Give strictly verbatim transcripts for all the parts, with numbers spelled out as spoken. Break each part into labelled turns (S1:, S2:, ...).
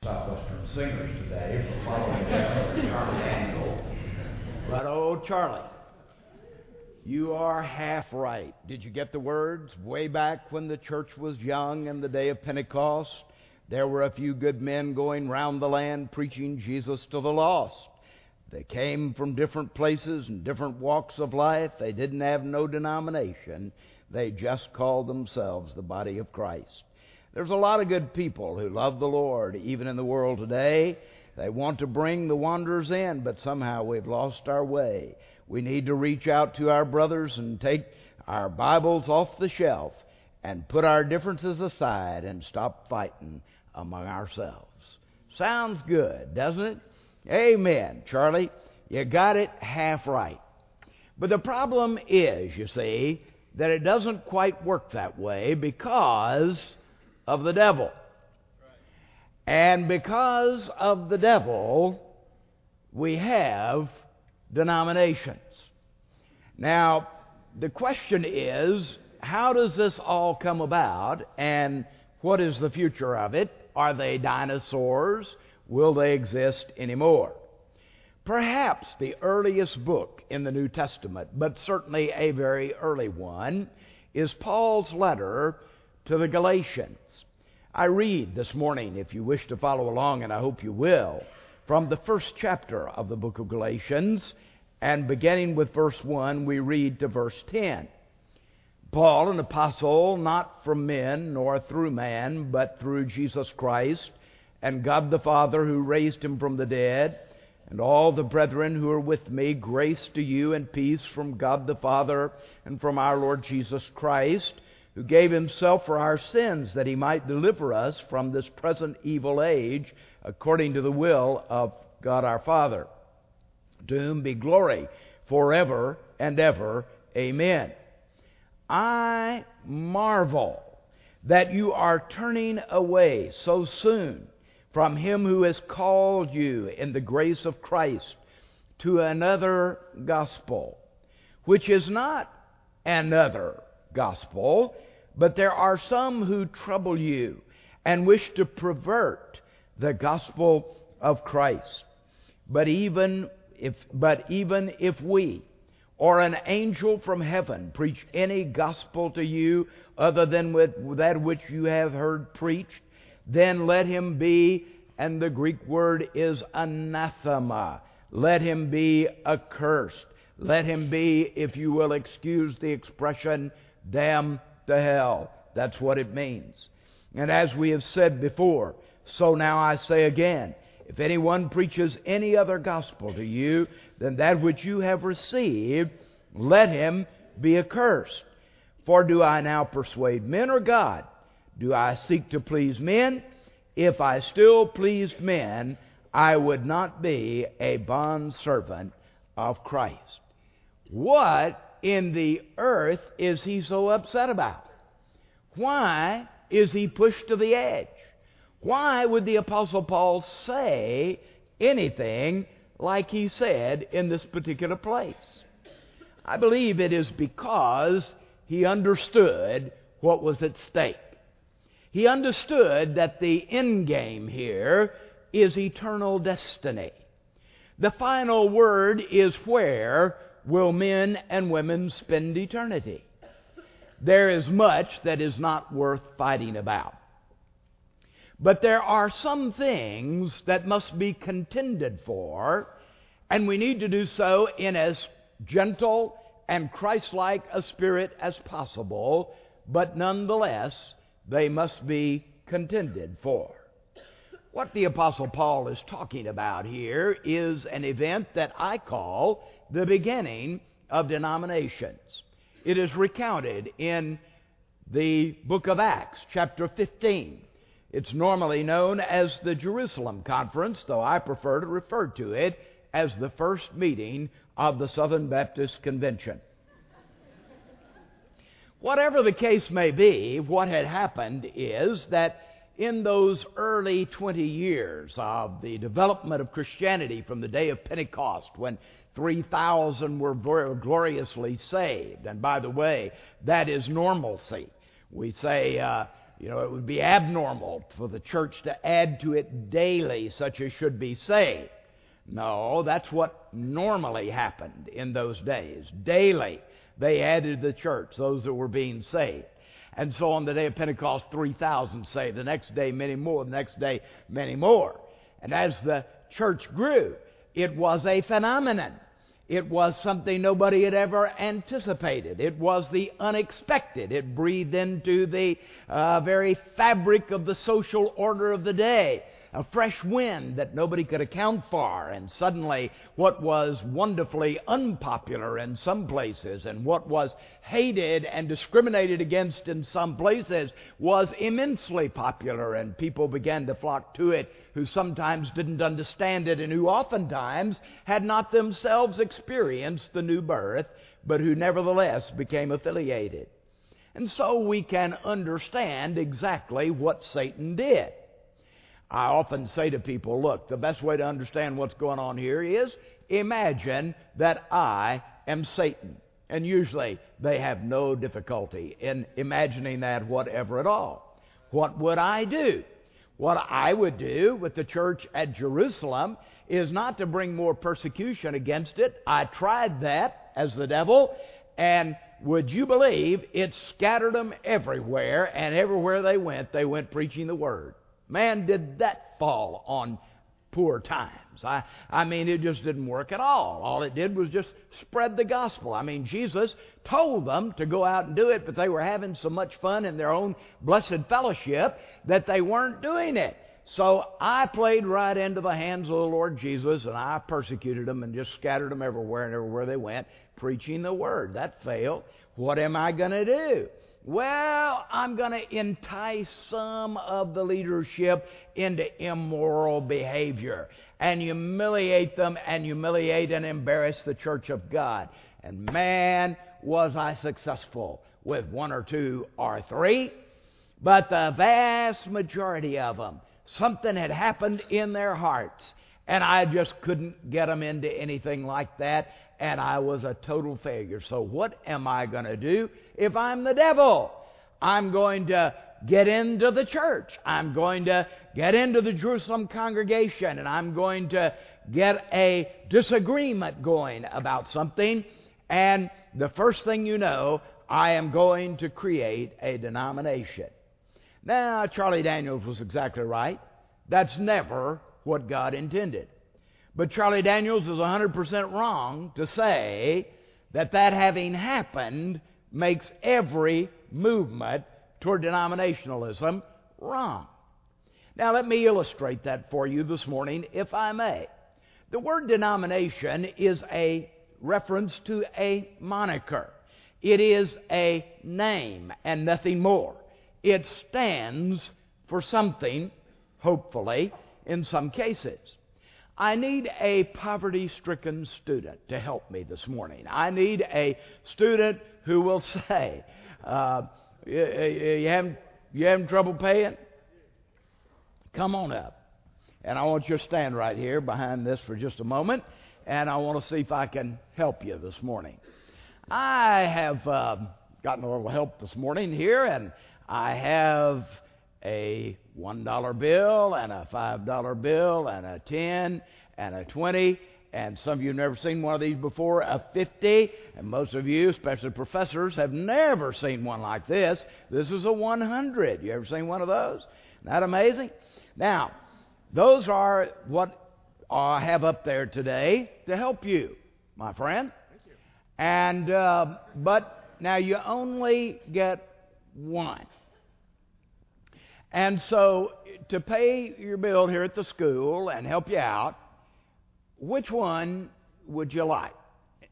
S1: Southwestern singers today for following them, Charlie Daniels. But oh, Charlie, you are half right. Did you get the words? Way back when the church was young in the day of Pentecost, there were a few good men going round the land preaching Jesus to the lost. They came from different places and different walks of life. They didn't have no denomination. They just called themselves the body of Christ. There's a lot of good people who love the Lord, even in the world today. They want to bring the wanderers in, but somehow we've lost our way. We need to reach out to our brothers and take our Bibles off the shelf and put our differences aside and stop fighting among ourselves. Sounds good, doesn't it? Amen, Charlie. You got it half right. But the problem is, you see, that it doesn't quite work that way because of the devil. And because of the devil, we have denominations. Now, the question is, how does this all come about, and what is the future of it? Are they dinosaurs? Will they exist anymore? Perhaps the earliest book in the New Testament, but certainly a very early one, is Paul's letter to the Galatians. I read this morning, if you wish to follow along, and I hope you will, from the first chapter of the book of Galatians, and beginning with verse one, we read to verse ten. Paul, an apostle, not from men, nor through man, but through Jesus Christ, and God the Father who raised him from the dead, and all the brethren who are with me, grace to you and peace from God the Father and from our Lord Jesus Christ, who gave himself for our sins that he might deliver us from this present evil age, according to the will of God our Father, to whom be glory forever and ever. Amen. I marvel that you are turning away so soon from him who has called you in the grace of Christ to another gospel, which is not another gospel, but there are some who trouble you and wish to pervert the gospel of Christ. But even if, but even if we or an angel from heaven preach any gospel to you other than with that which you have heard preached, then let him be, and the Greek word is anathema, let him be accursed. Let him be, if you will excuse the expression, damned to hell. That's what it means. And as we have said before, so now I say again, if anyone preaches any other gospel to you than that which you have received, let him be accursed. For do I now persuade men or God? Do I seek to please men? If I still pleased men, I would not be a bondservant of Christ. What in the earth is he so upset about? Why is he pushed to the edge? Why would the Apostle Paul say anything like he said in this particular place? I believe it is because he understood what was at stake. He understood that the end game here is eternal destiny. The final word is, where will men and women spend eternity? There is much that is not worth fighting about. But there are some things that must be contended for, and we need to do so in as gentle and Christ-like a spirit as possible, but nonetheless, they must be contended for. What the Apostle Paul is talking about here is an event that I call the beginning of denominations. It is recounted in the book of Acts, chapter fifteen. It's normally known as the Jerusalem Conference, though I prefer to refer to it as the first meeting of the Southern Baptist Convention. Whatever the case may be, what had happened is that in those early twenty years of the development of Christianity from the day of Pentecost, when three thousand were gloriously saved, and by the way, that is normalcy. We say uh, you know, it would be abnormal for the church to add to it daily such as should be saved. No, that's what normally happened in those days. Daily, they added to the church those that were being saved. And so on the day of Pentecost, three thousand saved. The next day, many more. The next day, many more. And as the church grew, it was a phenomenon. It was something nobody had ever anticipated. It was the unexpected. It breathed into the uh, very fabric of the social order of the day. A fresh wind that nobody could account for. And suddenly, what was wonderfully unpopular in some places and what was hated and discriminated against in some places was immensely popular. And people began to flock to it who sometimes didn't understand it and who oftentimes had not themselves experienced the new birth, but who nevertheless became affiliated. And so we can understand exactly what Satan did. I often say to people, look, the best way to understand what's going on here is imagine that I am Satan. And usually they have no difficulty in imagining that whatever at all. What would I do? What I would do with the church at Jerusalem is not to bring more persecution against it. I tried that as the devil, and would you believe it scattered them everywhere, and everywhere they went, they went preaching the Word. Man, did that fall on poor times. I, I mean, it just didn't work at all. All it did was just spread the gospel. I mean, Jesus told them to go out and do it, but they were having so much fun in their own blessed fellowship that they weren't doing it. So I played right into the hands of the Lord Jesus, and I persecuted them and just scattered them everywhere and everywhere they went, preaching the Word. That failed. What am I going to do? Well, I'm going to entice some of the leadership into immoral behavior and humiliate them and humiliate and embarrass the church of God. And man, was I successful with one or two or three. But the vast majority of them, something had happened in their hearts, and I just couldn't get them into anything like that. And I was a total failure. So what am I going to do if I'm the devil? I'm going to get into the church. I'm going to get into the Jerusalem congregation, and I'm going to get a disagreement going about something. And the first thing you know, I am going to create a denomination. Now, Charlie Daniels was exactly right. That's never what God intended. But Charlie Daniels is one hundred percent wrong to say that that having happened makes every movement toward denominationalism wrong. Now let me illustrate that for you this morning, if I may. The word denomination is a reference to a moniker. It is a name and nothing more. It stands for something, hopefully, in some cases. I need a poverty-stricken student to help me this morning. I need a student who will say, uh, you, you, having, you having trouble paying? Come on up. And I want you to stand right here behind this for just a moment, and I want to see if I can help you this morning. I have uh, gotten a little help this morning here, and I have a one dollar bill and a five dollar bill and a ten and a twenty, and some of you have never seen one of these before, a fifty, and most of you, especially professors, have never seen one like this. This is a one hundred. You ever seen one of those? Isn't that amazing? Now, those are what I have up there today to help you, my friend.
S2: Thank you.
S1: And uh, but now you only get one. And so, to pay your bill here at the school and help you out, which one would you like?
S2: Is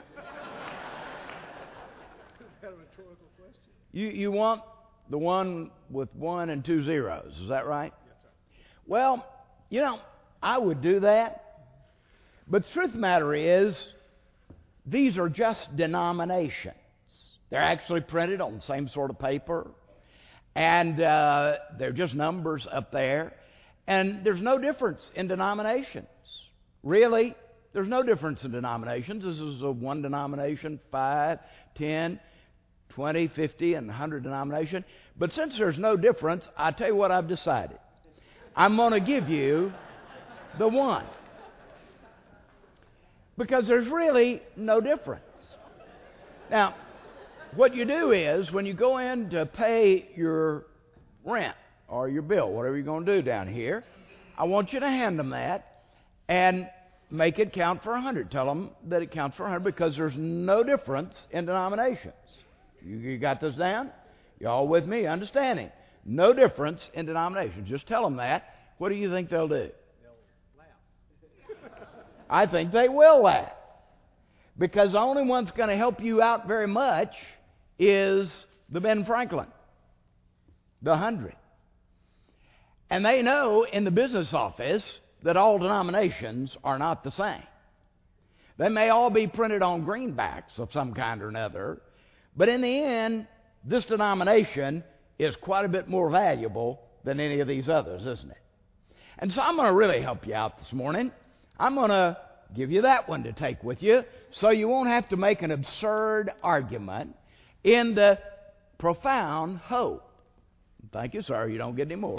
S2: that a rhetorical question?
S1: You you want the one with one and two zeros, is that right?
S2: Yes, sir.
S1: Well, you know, I would do that. But the truth of the matter is, these are just denominations. They're actually printed on the same sort of paper. And uh, they're just numbers up there. And there's no difference in denominations. Really, there's no difference in denominations. This is a one denomination, five, ten, twenty, fifty, and one hundred denomination. But since there's no difference, I tell you what I've decided. I'm going to give you the one. Because there's really no difference. Now, what you do is, when you go in to pay your rent or your bill, whatever you're going to do down here, I want you to hand them that and make it count for one hundred. Tell them that it counts for one hundred because there's no difference in denominations. You, you got this down? You all with me? Understanding? No difference in denominations. Just tell them that. What do you think they'll do?
S2: They'll laugh.
S1: I think they will laugh. Because the only one that's going to help you out very much is the Ben Franklin, the hundred. And they know in the business office that all denominations are not the same. They may all be printed on greenbacks of some kind or another, but in the end, this denomination is quite a bit more valuable than any of these others, isn't it? And so I'm going to really help you out this morning. I'm going to give you that one to take with you so you won't have to make an absurd argument in the profound hope. Thank you, sir. You don't get any more.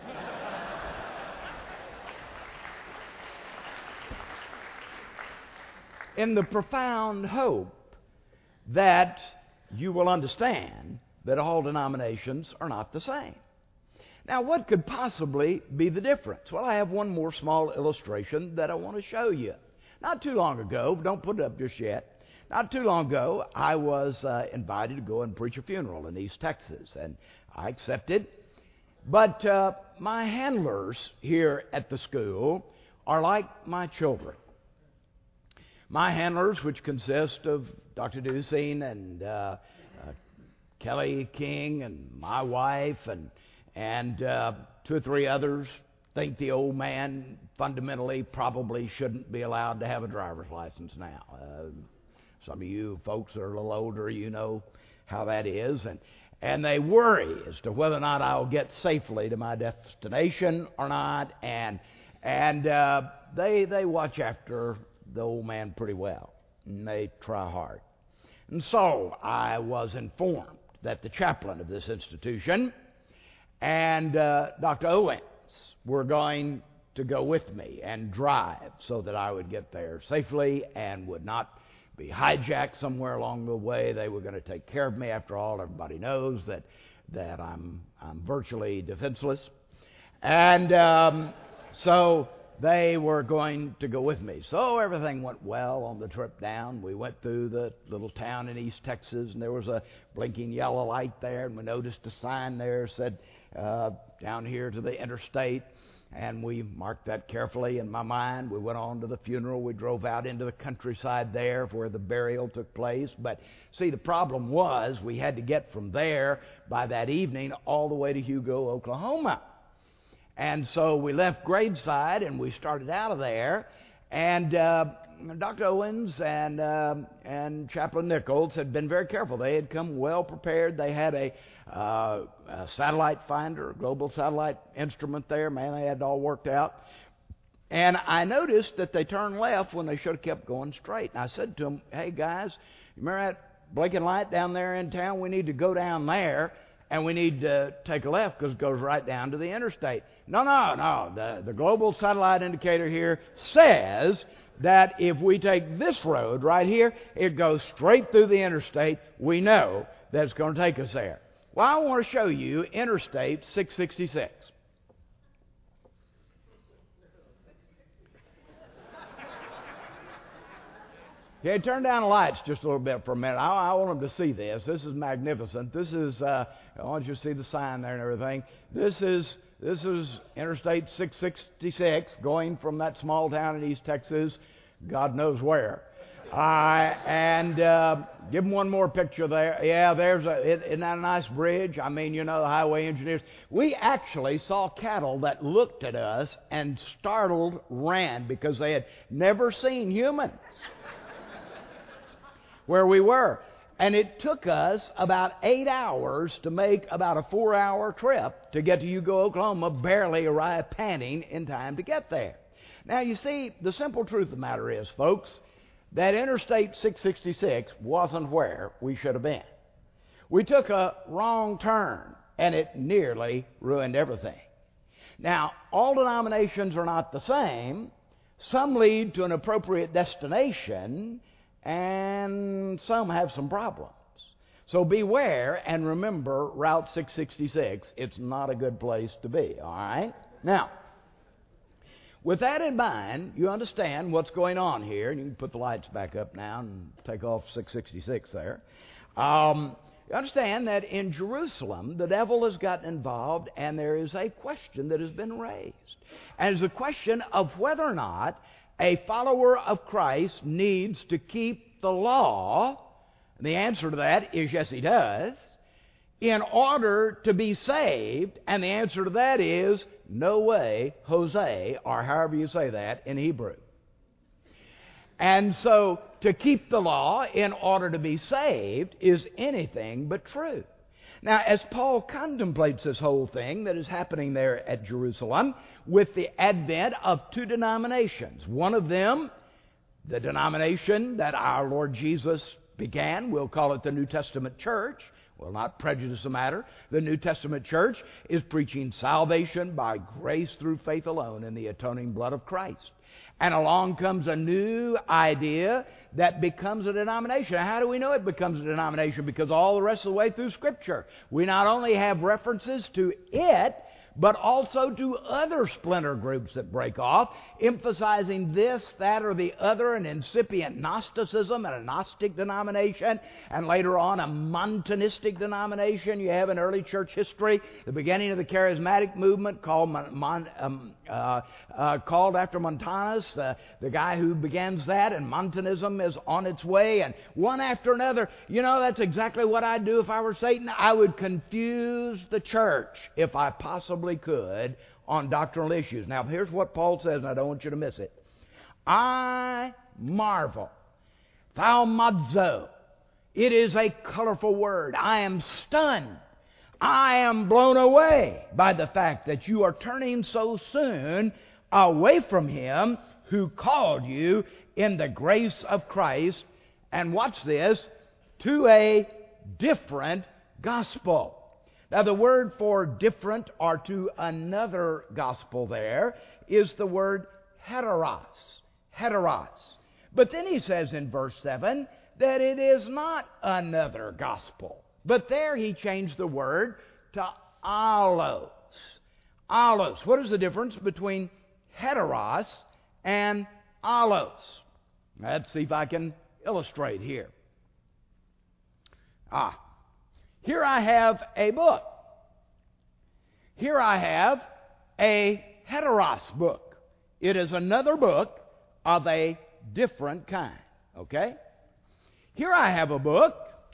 S1: In the profound hope that you will understand that all denominations are not the same. Now, what could possibly be the difference? Well, I have one more small illustration that I want to show you. Not too long ago, don't put it up just yet, not too long ago, I was uh, invited to go and preach a funeral in East Texas, and I accepted. But uh, my handlers here at the school are like my children. My handlers, which consist of Doctor Dusine and uh, uh, Kelly King and my wife and and uh, two or three others, think the old man fundamentally probably shouldn't be allowed to have a driver's license now. Uh, some of you folks that are a little older, you know how that is. And, and they worry as to whether or not I'll get safely to my destination or not. And, and uh, they, they watch after the old man pretty well, and they try hard. And so I was informed that the chaplain of this institution and uh, Doctor Owens were going to go with me and drive so that I would get there safely and would not be hijacked somewhere along the way. They were going to take care of me. After all, everybody knows that that I'm I'm virtually defenseless, and um, so they were going to go with me. So everything went well on the trip down. We went through the little town in East Texas, and there was a blinking yellow light there, and we noticed a sign there said, uh, down here to the interstate, and we marked that carefully in my mind. We went on to the funeral. We drove out into the countryside there where the burial took place. But see, the problem was we had to get from there by that evening all the way to Hugo, Oklahoma. And so we left Graveside and we started out of there. And uh, Doctor Owens and uh, and Chaplain Nichols had been very careful. They had come well prepared. They had a, uh, a satellite finder, a global satellite instrument there. Man, they had it all worked out. And I noticed that they turned left when they should have kept going straight. And I said to them, hey, guys, you remember that blinking light down there in town? We need to go down there. And we need to take a left because it goes right down to the interstate. No, no, no. The, the global satellite indicator here says that if we take this road right here, it goes straight through the interstate. We know that it's going to take us there. Well, I want to show you Interstate six sixty-six. Okay, turn down the lights just a little bit for a minute. I, I want them to see this. This is magnificent. This is, uh, I want you to see the sign there and everything. This is this is Interstate six sixty-six going from that small town in East Texas, God knows where. Uh, and uh, give them one more picture there. Yeah, there's a, isn't that a nice bridge? I mean, you know, the highway engineers. We actually saw cattle that looked at us and startled ran because they had never seen humans where we were. And it took us about eight hours to make about a four-hour trip to get to Hugo, Oklahoma, barely arrived panting in time to get there. Now, you see, the simple truth of the matter is, folks, that Interstate six sixty-six wasn't where we should have been. We took a wrong turn, and it nearly ruined everything. Now, all denominations are not the same. Some lead to an appropriate destination, and some have some problems. So beware and remember Route six sixty-six. It's not a good place to be, all right? Now, with that in mind, you understand what's going on here. And you can put the lights back up now and take off six sixty-six there. Um, you understand that in Jerusalem, the devil has gotten involved, and there is a question that has been raised. And it's a question of whether or not a follower of Christ needs to keep the law. And the answer to that is yes, he does, in order to be saved. And the answer to that is no way, Jose, or however you say that in Hebrew. And so to keep the law in order to be saved is anything but true. Now, as Paul contemplates this whole thing that is happening there at Jerusalem with the advent of two denominations, one of them, the denomination that our Lord Jesus began, we'll call it the New Testament Church. Will not prejudice the matter. The New Testament Church is preaching salvation by grace through faith alone in the atoning blood of Christ. And along comes a new idea that becomes a denomination. How do we know it becomes a denomination? Because all the rest of the way through Scripture, we not only have references to it, but also to other splinter groups that break off, emphasizing this, that, or the other, an incipient Gnosticism and a Gnostic denomination, and later on a Montanistic denomination. You have in early church history the beginning of the charismatic movement called Mon, Mon, um, uh, uh, called after Montanus, the, the guy who begins that, and Montanism is on its way, and one after another. You know, that's exactly what I'd do if I were Satan. I would confuse the church if I possibly could on doctrinal issues. Now, here's what Paul says, and I don't want you to miss it. I marvel. Thaumazo. It is a colorful word. I am stunned. I am blown away by the fact that you are turning so soon away from Him who called you in the grace of Christ, and watch this, to a different gospel. Now, the word for different or to another gospel there is the word heteros. Heteros. But then he says in verse seven that it is not another gospel. But there he changed the word to allos. Allos. What is the difference between heteros and allos? Let's see if I can illustrate here. Ah. Here I have a book. Here I have a heteros book. It is another book of a different kind. Okay? Here I have a book,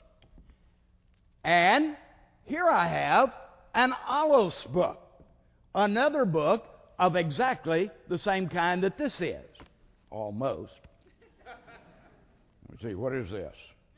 S1: and here I have an allos book. Another book of exactly the same kind that this is. Almost. Let's see, what is this?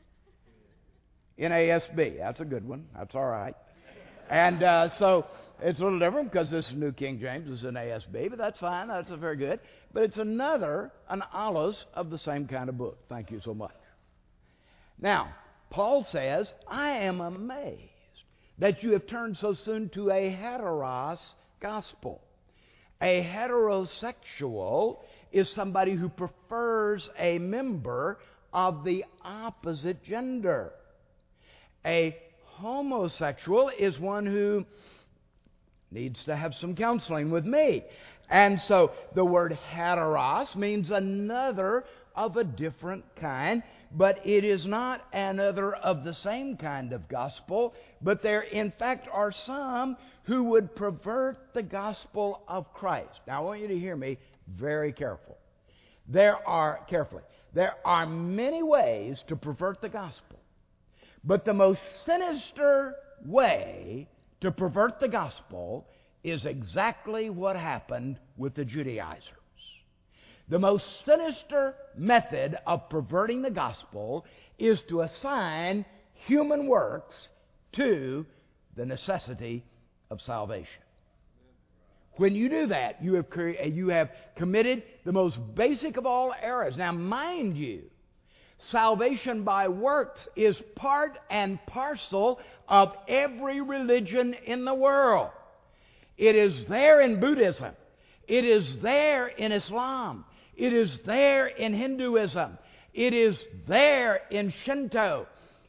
S1: N A S B. That's a good one. That's all right. And uh, so it's a little different because this is New King James. This is N A S B, but that's fine. That's a very good. But it's another, an allos of the same kind of book. Thank you so much. Now, Paul says, I am amazed that you have turned so soon to a heteros gospel. A heterosexual is somebody who prefers a member of the opposite gender. A homosexual is one who needs to have some counseling with me. And so the word heteros means another of a different kind, but it is not another of the same kind of gospel, but there in fact are some who would pervert the gospel of Christ. Now I want you to hear me very careful. There are, carefully, there are many ways to pervert the gospel. But the most sinister way to pervert the gospel is exactly what happened with the Judaizers. The most sinister method of perverting the gospel is to assign human works to the necessity of salvation. When you do that, you have, cre- you have committed the most basic of all errors. Now, mind you, Salvation by works is part and parcel of every religion in the world. It is there in Buddhism. It is there in Islam. It is there in Hinduism. It is there in Shinto.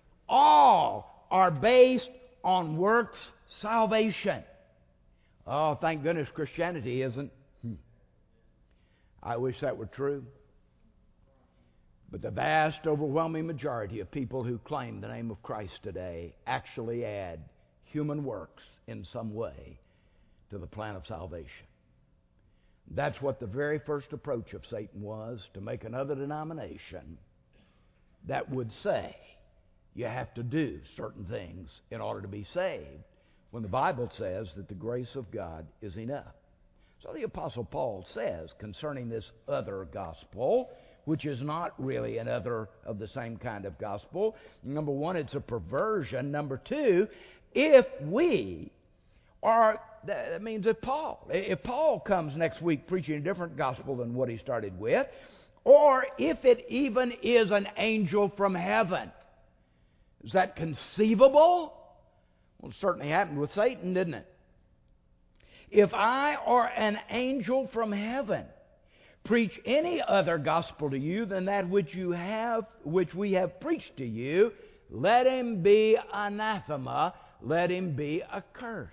S1: All are based on works salvation. Oh, thank goodness Christianity isn't. Hmm. I wish that were true. But the vast, overwhelming majority of people who claim the name of Christ today actually add human works in some way to the plan of salvation. That's what the very first approach of Satan was, to make another denomination that would say you have to do certain things in order to be saved, when the Bible says that the grace of God is enough. So the Apostle Paul says concerning this other gospel, which is not really another of the same kind of gospel. Number one, it's a perversion. Number two, if we are, that means if Paul, if Paul comes next week preaching a different gospel than what he started with, or if it even is an angel from heaven, is that conceivable? Well, it certainly happened with Satan, didn't it? If I or an angel from heaven preach any other gospel to you than that which you have, which we have preached to you, let him be anathema, let him be accursed.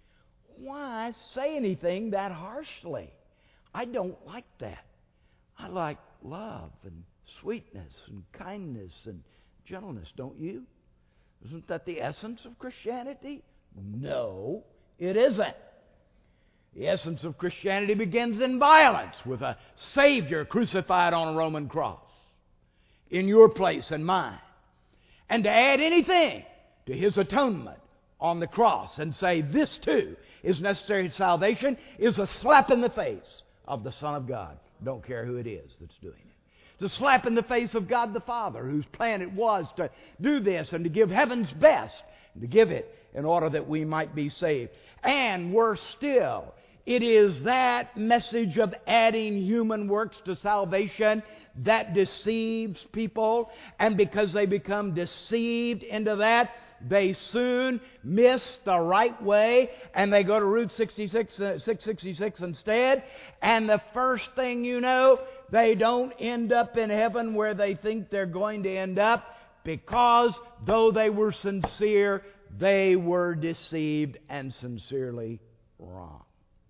S1: Why say anything that harshly? I don't like that. I like love and sweetness and kindness and gentleness, don't you? Isn't that the essence of Christianity? No, it isn't. The essence of Christianity begins in violence, with a Savior crucified on a Roman cross in your place and mine. And to add anything to His atonement on the cross and say this too is necessary to salvation is a slap in the face of the Son of God. Don't care who it is that's doing it. It's a slap in the face of God the Father, whose plan it was to do this and to give heaven's best, and to give it in order that we might be saved. And worse still, it is that message of adding human works to salvation that deceives people. And because they become deceived into that, they soon miss the right way, and they go to Route sixty-six, uh, six sixty-six instead. And the first thing you know, they don't end up in heaven where they think they're going to end up, because though they were sincere, they were deceived and sincerely wrong.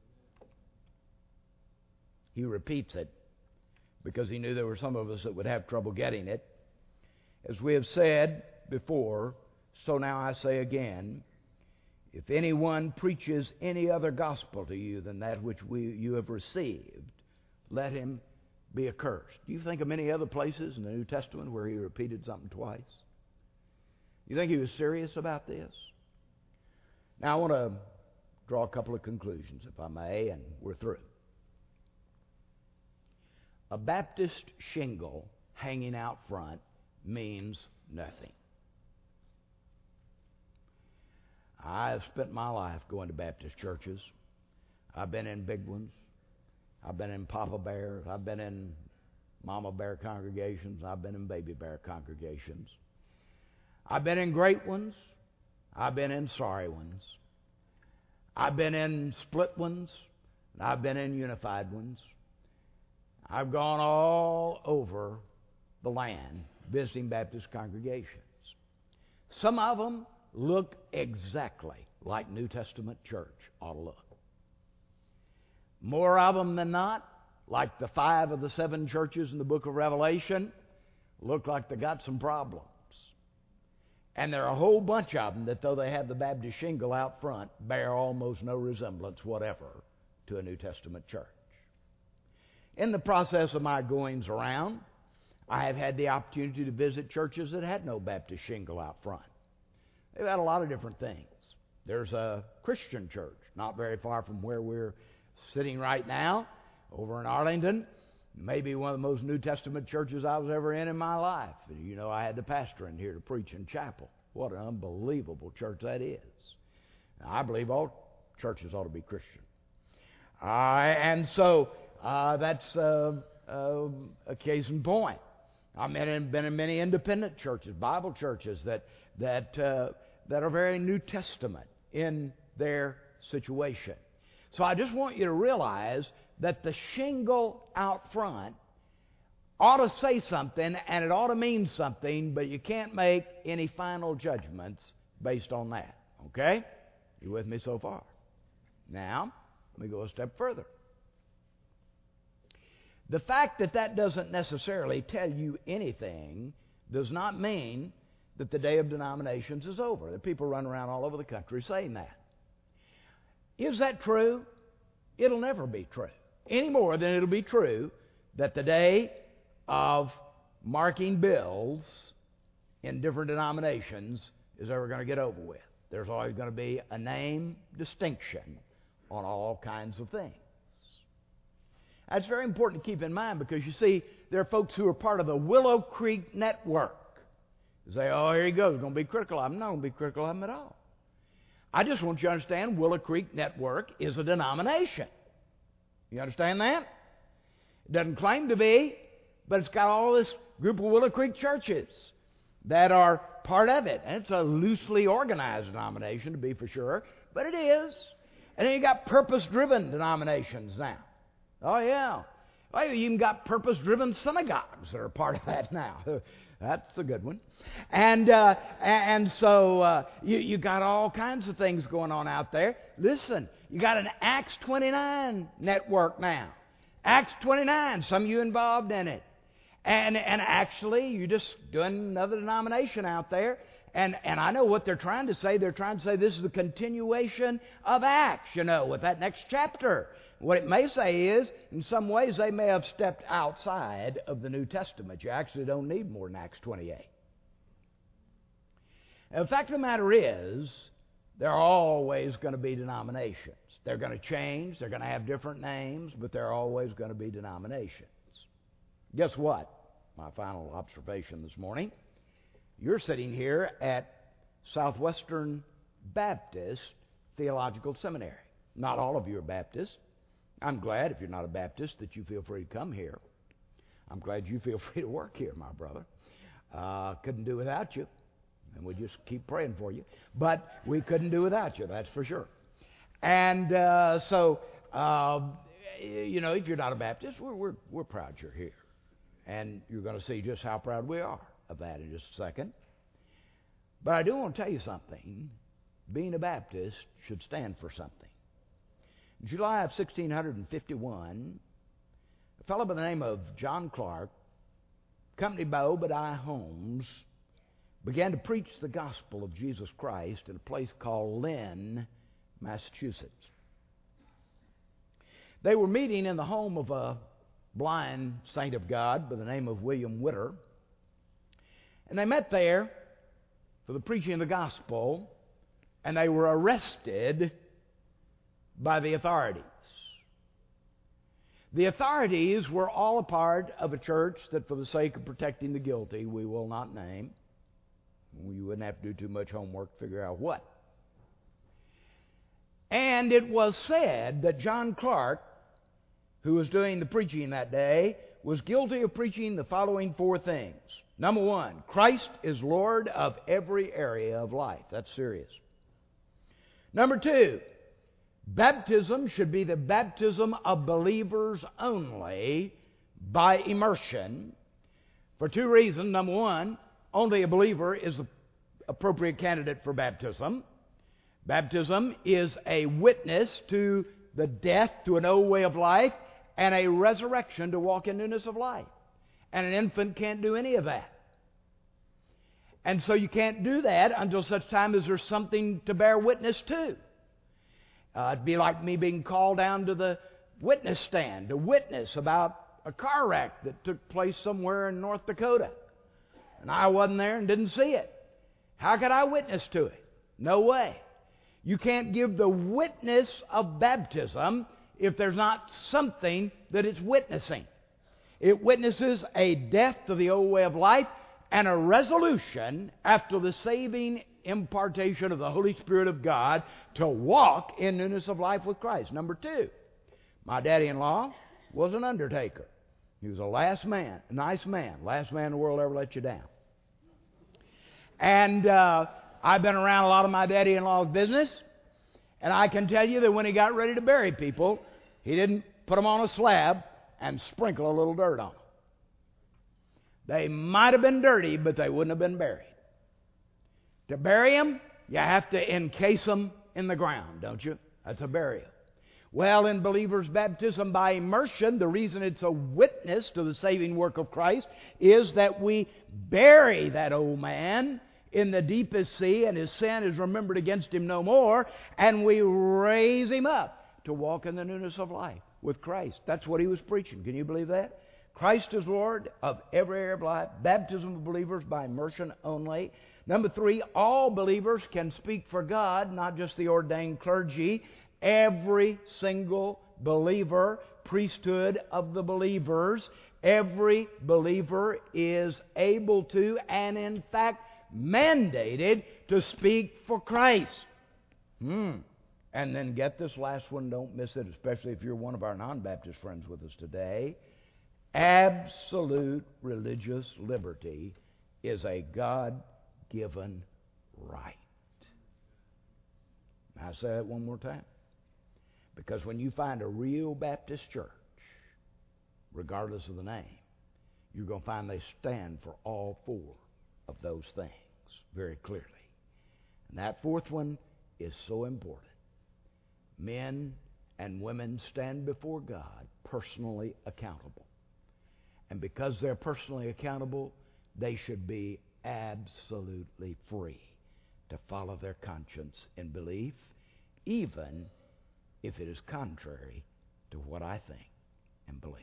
S1: He repeats it because he knew there were some of us that would have trouble getting it. As we have said before, so now I say again, if anyone preaches any other gospel to you than that which we, you have received, let him be accursed. Do you think of many other places in the New Testament where he repeated something twice? You think he was serious about this? Now I want to draw a couple of conclusions, if I may, and we're through. A Baptist shingle hanging out front means nothing. I've spent my life going to Baptist churches. I've been in big ones. I've been in Papa Bear. I've been in Mama Bear congregations. I've been in Baby Bear congregations. I've been in great ones. I've been in sorry ones. I've been in split ones. And I've been in unified ones. I've gone all over the land visiting Baptist congregations. Some of them look exactly like New Testament church ought to look. More of them than not, like the five of the seven churches in the book of Revelation, look like they got some problems. And there are a whole bunch of them that, though they have the Baptist shingle out front, bear almost no resemblance whatever to a New Testament church. In the process of my goings around, I have had the opportunity to visit churches that had no Baptist shingle out front. They've had a lot of different things. There's a Christian church not very far from where we're sitting right now, over in Arlington. Maybe one of the most New Testament churches I was ever in in my life. You know, I had the pastor in here to preach in chapel. What an unbelievable church that is. I believe all churches ought to be Christian. Uh, and so uh, that's uh, uh, a case in point. I've been in, been in many independent churches, Bible churches, that, that, uh, that are very New Testament in their situation. So I just want you to realize that the shingle out front ought to say something, and it ought to mean something, but you can't make any final judgments based on that. Okay? You with me so far? Now, let me go a step further. The fact that that doesn't necessarily tell you anything does not mean that the day of denominations is over. There are people running around all over the country saying that. Is that true? It'll never be true. Any more than it'll be true that the day of marking bills in different denominations is ever going to get over with. There's always going to be a name distinction on all kinds of things. That's very important to keep in mind, because you see, there are folks who are part of the Willow Creek Network. You say, oh, here he goes, going to be critical of him. I'm not going to be critical of him at all. I just want you to understand Willow Creek Network is a denomination. You understand that? It doesn't claim to be, but it's got all this group of Willow Creek churches that are part of it. And it's a loosely organized denomination, to be for sure, but it is. And then you got purpose-driven denominations now. Oh, yeah. Well, you even got purpose-driven synagogues that are part of that now. That's a good one. And uh, and so uh, you, you got all kinds of things going on out there. Listen, you got an Acts twenty-nine network now. Acts twenty-nine, some of you involved in it. And and actually, you're just doing another denomination out there. And, and I know what they're trying to say. They're trying to say this is a continuation of Acts, you know, with that next chapter. What it may say is, in some ways, they may have stepped outside of the New Testament. You actually don't need more than Acts twenty-eight. And the fact of the matter is, there are always going to be denominations. They're going to change. They're going to have different names, but there are always going to be denominations. Guess what? My final observation this morning. You're sitting here at Southwestern Baptist Theological Seminary. Not all of you are Baptists. I'm glad, if you're not a Baptist, that you feel free to come here. I'm glad you feel free to work here, my brother. Uh, couldn't do without you. And we just keep praying for you. But we couldn't do without you, that's for sure. And uh, so, uh, you know, if you're not a Baptist, we're, we're, we're proud you're here. And you're going to see just how proud we are of that in just a second. But I do want to tell you something. Being a Baptist should stand for something. In July of sixteen fifty-one, a fellow by the name of John Clark, accompanied by Obadiah Holmes, began to preach the gospel of Jesus Christ in a place called Lynn, Massachusetts. They were meeting in the home of a blind saint of God by the name of William Witter. And they met there for the preaching of the gospel, and they were arrested by the authorities. The authorities were all a part of a church that, for the sake of protecting the guilty, we will not name. You wouldn't have to do too much homework to figure out what. And it was said that John Clark, who was doing the preaching that day, was guilty of preaching the following four things. Number one, Christ is Lord of every area of life. That's serious. Number two, baptism should be the baptism of believers only by immersion. For two reasons. Number one, only a believer is the appropriate candidate for baptism. Baptism is a witness to the death to an old way of life and a resurrection to walk in newness of life. And an infant can't do any of that. And so you can't do that until such time as there's something to bear witness to. Uh, it'd be like me being called down to the witness stand to witness about a car wreck that took place somewhere in North Dakota. And I wasn't there and didn't see it. How could I witness to it? No way. You can't give the witness of baptism if there's not something that it's witnessing. It witnesses a death to the old way of life and a resolution after the saving impartation of the Holy Spirit of God to walk in newness of life with Christ. Number two, my daddy-in-law was an undertaker. He was a last man, a nice man, last man in the world ever let you down. And uh, I've been around a lot of my daddy-in-law's business, and I can tell you that when he got ready to bury people, he didn't put them on a slab and sprinkle a little dirt on them. They might have been dirty, but they wouldn't have been buried. To bury them, you have to encase them in the ground, don't you? That's a burial. Well, in believers' baptism by immersion, the reason it's a witness to the saving work of Christ is that we bury that old man in the deepest sea, and his sin is remembered against him no more, and we raise him up to walk in the newness of life with Christ. That's what he was preaching. Can you believe that? Christ is Lord of every area of life. Baptism of believers by immersion only. Number three, all believers can speak for God, not just the ordained clergy. Every single believer, priesthood of the believers, every believer is able to, and in fact mandated, to speak for Christ. Hmm. And then get this last one, don't miss it, especially if you're one of our non-Baptist friends with us today. Absolute religious liberty is a God-given right. I'll say that one more time. Because when you find a real Baptist church, regardless of the name, you're going to find they stand for all four of those things very clearly. And that fourth one is so important. Men and women stand before God personally accountable. And because they're personally accountable, they should be absolutely free to follow their conscience in belief, even if it is contrary to what I think and believe.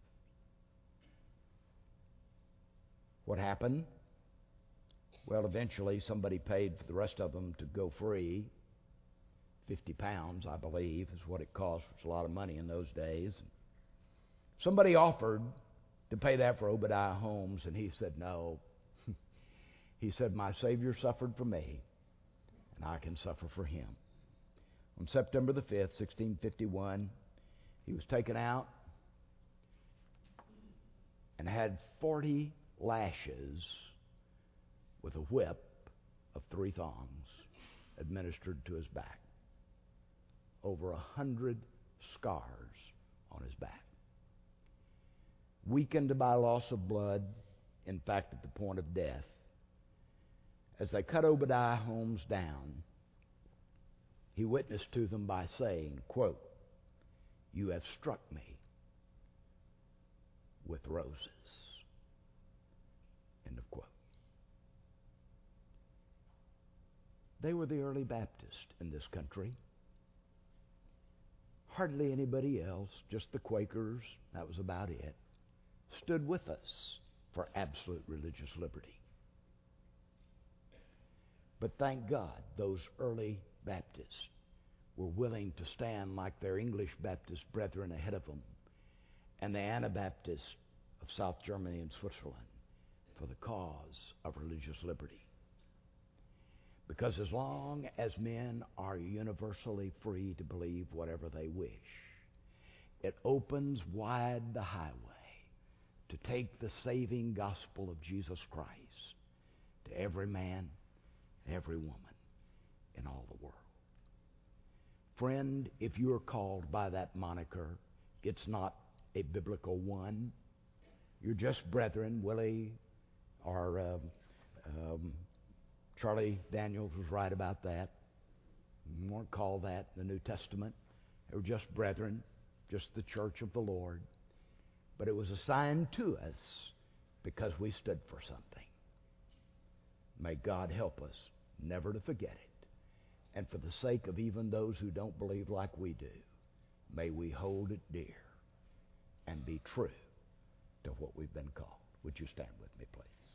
S1: What happened? Well, eventually somebody paid for the rest of them to go free. fifty pounds, I believe, is what it cost. It was a lot of money in those days. Somebody offered to pay that for Obadiah Holmes, and he said no. He said, my Savior suffered for me, and I can suffer for him. On September the fifth, sixteen fifty-one, he was taken out and had forty lashes with a whip of three thongs administered to his back. Over a hundred scars on his back. Weakened by loss of blood, in fact at the point of death, as they cut Obadiah Holmes down, he witnessed to them by saying, quote, you have struck me with roses. End of quote. They were the early Baptists in this country. Hardly anybody else, just the Quakers, that was about it, stood with us for absolute religious liberty. But thank God those early Baptists were willing to stand like their English Baptist brethren ahead of them and the Anabaptists of South Germany and Switzerland for the cause of religious liberty. Because as long as men are universally free to believe whatever they wish, it opens wide the highway to take the saving gospel of Jesus Christ to every man, every woman in all the world. Friend, if you're called by that moniker, it's not a biblical one. You're just brethren. Willie or um, um, Charlie Daniels was right about that. You weren't called that in the New Testament. They were just brethren, just the church of the Lord. But it was assigned to us because we stood for something. May God help us never to forget it. And for the sake of even those who don't believe like we do, may we hold it dear and be true to what we've been called. Would you stand with me, please?